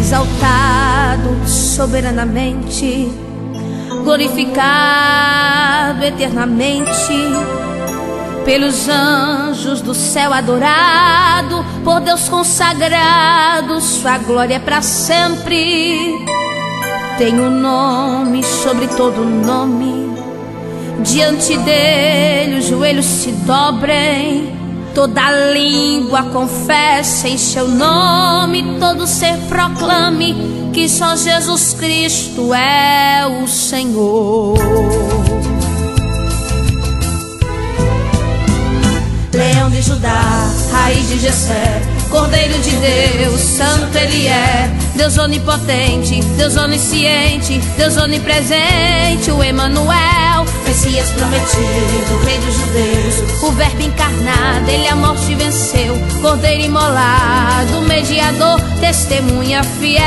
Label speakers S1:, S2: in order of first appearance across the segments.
S1: exaltado soberanamente, glorificado eternamente, pelos anjos do céu adorado, por Deus consagrado, sua glória é para sempre. Tem um nome sobre todo nome, diante dele os joelhos se dobrem, toda língua confessa em seu nome, todo ser proclame que só Jesus Cristo é o Senhor. Leão de Judá, raiz de Jessé, Cordeiro de Deus, santo ele é, Deus onipotente, Deus onisciente, Deus onipresente, o Emanuel, Messias prometido, Rei dos judeus, o Verbo encarnado, ele a morte venceu, Cordeiro imolado, mediador, testemunha fiel,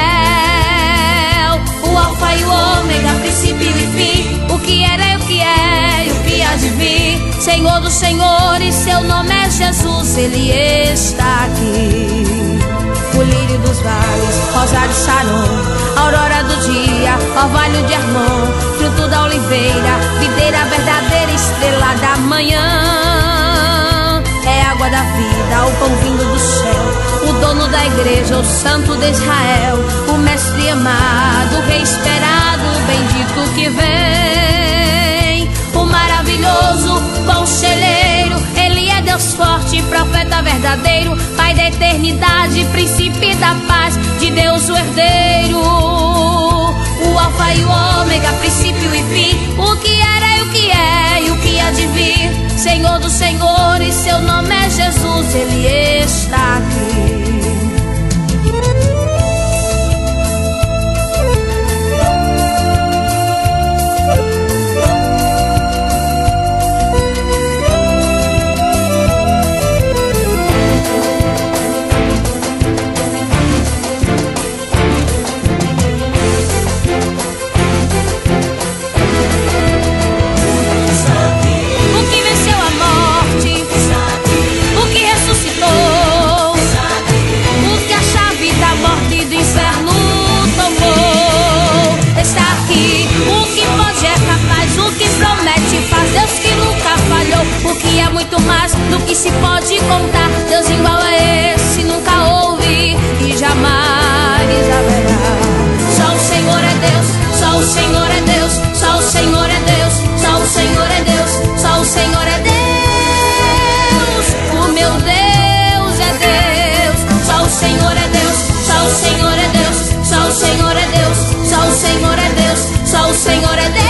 S1: o Alfa e o Ômega, princípio e fim, o que era e o que é e o que há de vir, Senhor dos senhores, seu nome é Jesus, ele está aqui. O lírio dos vales, rosário Sharon, aurora do dia, orvalho de Hermon, fruto da oliveira, videira verdadeira, estrela da manhã. É água da vida, o pão vindo do céu, o dono da igreja, o santo de Israel, o mestre amado, o rei esperado, o bendito que vem, o maravilhoso conselheiro, ele é Deus forte, profeta verdadeiro, Pai da eternidade, príncipe da paz, de Deus o herdeiro, o Alfa e o Ômega, princípio e fim, o que era e o que é e o que há de vir, Senhor dos senhores, seu nome é Jesus, ele está aqui. O que é muito mais do que se pode contar, Deus igual a esse nunca houve e jamais haverá. Só o Senhor é Deus, só o Senhor é Deus, só o Senhor é Deus, só o Senhor é Deus, só o Senhor é Deus, o meu Deus é Deus. Só o Senhor é Deus, só o Senhor é Deus, só o Senhor é Deus, só o Senhor é Deus, só o Senhor é Deus.